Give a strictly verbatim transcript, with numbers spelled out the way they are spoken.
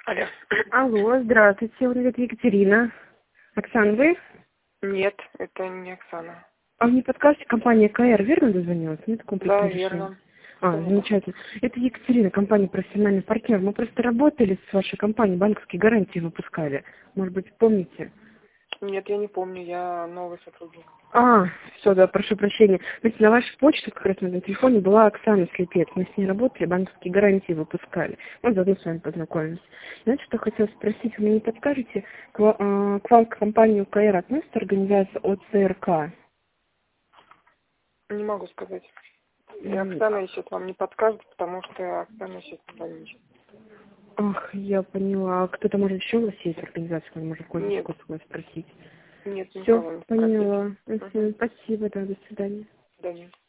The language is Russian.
Алло. Алло, здравствуйте, вот это Екатерина. Оксана, вы? Нет, это не Оксана. А вы не подскажете, компания КР, верно дозвонилась? Мне такое Да, предположение. верно. А, замечательно. Это Екатерина, компания «Профессиональный партнер». Мы просто работали с вашей компанией, банковские гарантии выпускали. Может быть, помните? Нет, я не помню, я новый сотрудник. А, все, да, прошу прощения. Знаете, на вашей почте, как раз на этом телефоне, была Оксана Слепец. Мы с ней работали, банковские гарантии выпускали. Вот заодно с вами познакомились. Знаете, что хотела спросить? Вы мне не подскажете, к, ва- а, к вам, к компании КР относится организация ОЦРК? Не могу сказать. И М, Оксана сейчас вам не подскажет, потому что Оксана сейчас в больнице. Ах, я поняла. А кто-то, может, еще у вас есть организация, кто может Нет, кое-что спросить? нет, Все, никого не спросить. поняла. Угу. Мгм, спасибо, да, до свидания. Да нет.